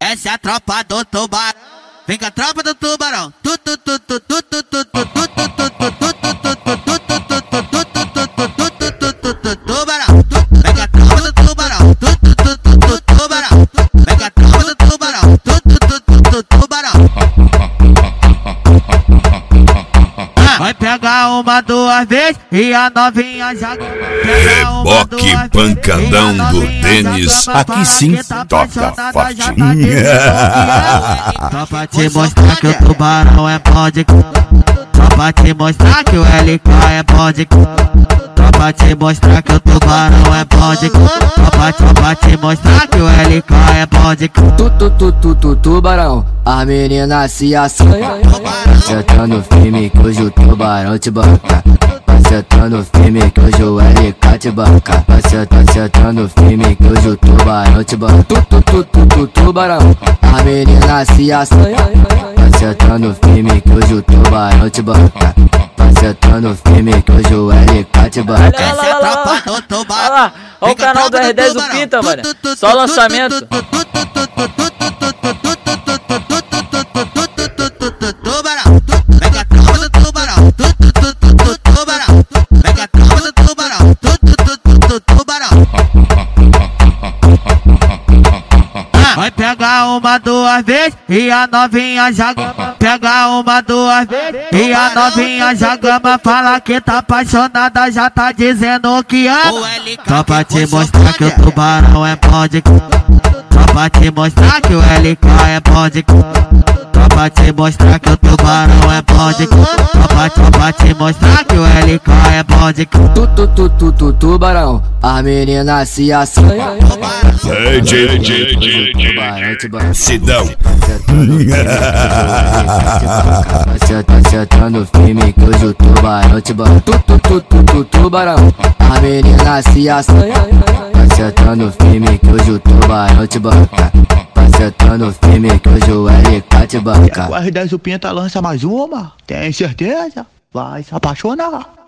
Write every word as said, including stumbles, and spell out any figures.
Essa é a tropa do tubarão. Vem com a tropa do tubarão. Tu tu tu tu tu tu tu tu tu tu tu tu tubarão. Vem com a tropa do tubarão. Tu tu tu tu tu tubarão. Vem com a tropa do tubarão. Tu tu tu tu tu tubarão. Vai pegar uma duas vezes e a novinha já Reboque pancadão do Denis. Aqui sim toca forte. Só pra te mostrar que o tubarão é bom de c***. Só pra te mostrar que o L K é bom de c***. Só pra te mostrar que o tubarão é bom de c***. Só pra, só pra te mostrar que o L K é bom de c***. Tu tu tu tu tu tubarão, as meninas se assanham. Sentando firme que hoje o tubarão te banca. Vai sentando firme que hoje o L K te banca. Vai sentando firme que hoje o tubarão te banca. Tu tu tu tu tu tubarão, as meninas se assanham. Vai sentando firme que hoje o tubarão te banca. Vai sentando firme que hoje o L K te banca. Essa é a tropa do tubarão. Olha lá, olha o canal do R dez do Pinta, mano. Só lançamento. Vai pegar uma duas vezes e a novinha já gama. Pega uma duas vezes e a novinha já gama. Fala que tá apaixonada, já tá dizendo que ama. Só pra te mostrar que o tubarão é bom de c***. Só pra te mostrar que o L K é bom de c***. Só pra te mostrar que o tubarão é bom de c***. Só pra, só pra te mostrar que o L K é bom de c***. Tu tu tu tu tu tubarão, as meninas se assanham. Sidão. Vai sentando firme que hoje o tubarão te banca. Tu tu tu tu tu tubarão, as meninas se assanham. Vai sentando firme que hoje o tubarão te banca. Vai sentando firme que hoje o L K te banca. O R dez do Pinta lança mais uma, tem certeza? Vai se apaixonar.